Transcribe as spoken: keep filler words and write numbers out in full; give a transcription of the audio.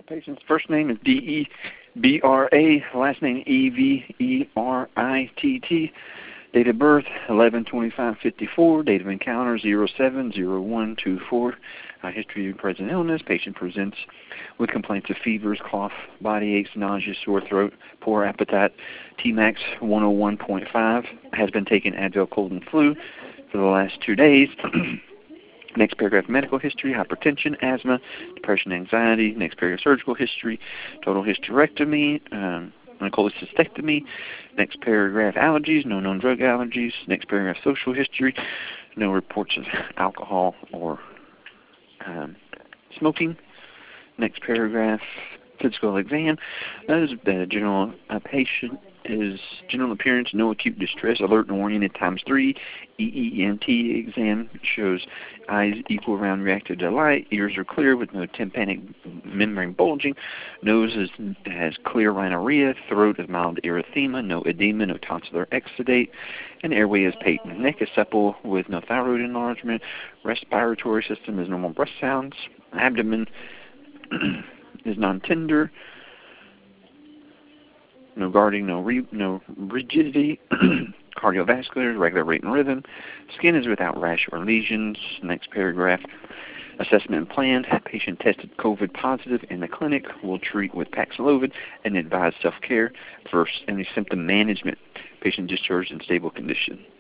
Patient's first name is D E B R A, last name E V E R I T T. Date of birth, eleven twenty-five fifty-four. Date of encounter, zero seven zero one two four. Uh, history of present illness. Patient presents with complaints of fevers, cough, body aches, nausea, sore throat, poor appetite. T max one oh one point five. Has been taking Advil cold and flu for the last two days. Next paragraph, medical history, hypertension, asthma, depression, anxiety. Next paragraph, surgical history, total hysterectomy, um, cholecystectomy. Next paragraph, allergies, no known drug allergies. Next paragraph, social history, no reports of alcohol or um, smoking. Next paragraph, physical exam. That is the general uh, patient is general appearance, no acute distress, alert and oriented times three. E E N T exam shows eyes equal round reactive to light, ears are clear with no tympanic membrane bulging, nose is, has clear rhinorrhea, throat is mild erythema, no edema, no tonsillar exudate, and airway is patent. Neck is supple with no thyroid enlargement, respiratory system is normal breath sounds, abdomen is non-tender, no guarding, no re, no rigidity, cardiovascular, regular rate and rhythm. Skin is without rash or lesions. Next paragraph, assessment plan. Patient tested COVID positive in the clinic. Will treat with Paxlovid and advise self-care. First, any symptom management. Patient discharged in stable condition.